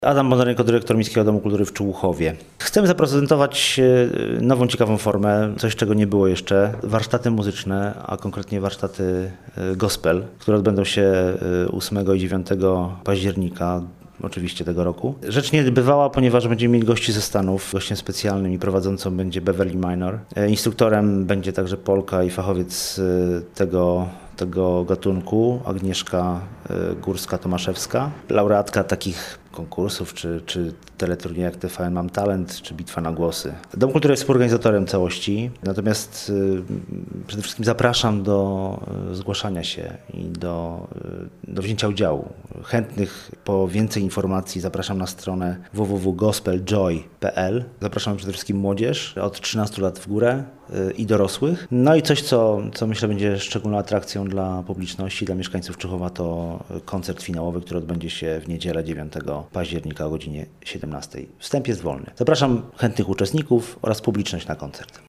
Adam Bondarenko, dyrektor Miejskiego Domu Kultury w Człuchowie. Chcemy zaprezentować nową, ciekawą formę, coś czego nie było jeszcze. Warsztaty muzyczne, a konkretnie warsztaty gospel, które odbędą się 8 i 9 października. Oczywiście tego roku. Rzecz niebywała, ponieważ będziemy mieli gości ze Stanów. Gościem specjalnym i prowadzącą będzie Beverly Minor. Instruktorem będzie także Polka i fachowiec tego gatunku, Agnieszka Górska-Tomaszewska. Laureatka takich konkursów, czy teleturniej jak TVN Mam Talent, czy Bitwa na Głosy. Dom Kultury jest współorganizatorem całości, natomiast przede wszystkim zapraszam do zgłaszania się i do wzięcia udziału. Chętnych po więcej informacji zapraszam na stronę www.gospeljoy.pl. Zapraszam przede wszystkim młodzież od 13 lat w górę i dorosłych. No i coś, co myślę będzie szczególną atrakcją dla publiczności, dla mieszkańców Człuchowa, to koncert finałowy, który odbędzie się w niedzielę 9 października o godzinie 17. Wstęp jest wolny. Zapraszam chętnych uczestników oraz publiczność na koncert.